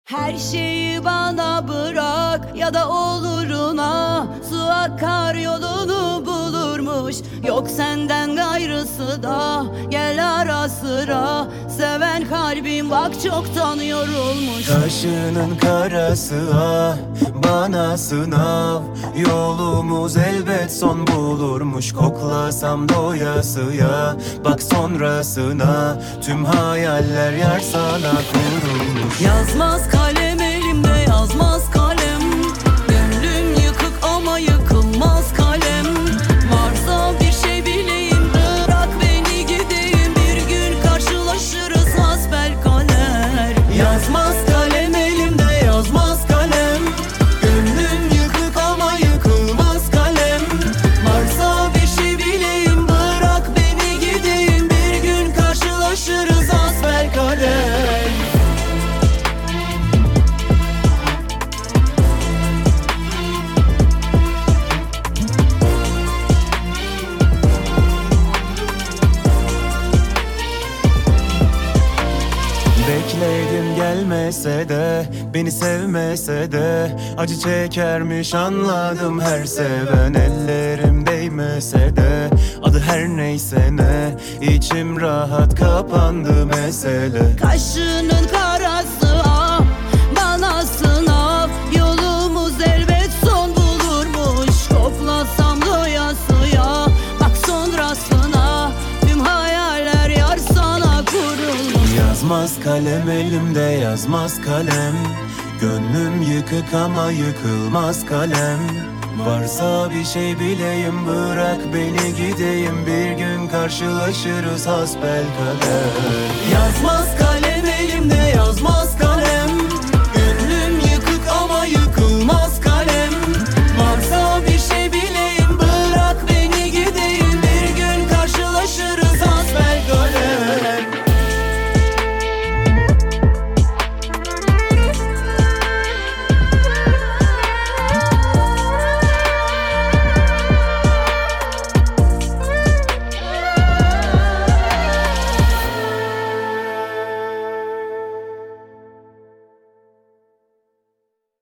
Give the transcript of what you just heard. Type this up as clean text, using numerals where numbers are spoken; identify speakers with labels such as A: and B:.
A: Her şeyi bana bırak ya da oluruna, su akar yolunu bulurmuş. Yok senden gayrısı da gel ara sıra, seven kalbim bak çoktan yorulmuş.
B: Kaşının karası ah bana sınav, yolumuz elbet son bulurmuş. Koklasam doyasıya, bak sonrasına tüm hayaller yar sana kurulmuş.
A: Yazmaz kalem elimde, yazmaz kalem. Gönlüm yıkık ama yıkılmaz kalem. Varsa bir şey bileyim, bırak beni gideyim. Bir gün karşılaşırız hasbelkader. Yazmaz kalem elimde, yazmaz kalem. Gönlüm yıkık ama yıkılmaz kalem. Varsa bir şey bileyim, bırak beni gideyim. Bir gün karşılaşırız hasbelkader.
B: Bekledim gelmese de, beni sevmese de, acı çekermiş anladım her seven. Ellerim değmese de, adı her neyse ne, içim rahat kapandı mesele.
A: Kaşının karası ah bana sınav, yolumuz elbet son bulurmuş. Koklasam doyasıya, bak sonrasına tüm hayaller yar sana kurulmuş.
B: Yazmaz kalem elimde, yazmaz kalem. Gönlüm yıkık ama yıkılmaz kalem. Varsa bir şey bileyim, bırak beni gideyim. Bir gün karşılaşırız hasbelkader.
A: Yazmaz kalem elimde, yazmaz kalem.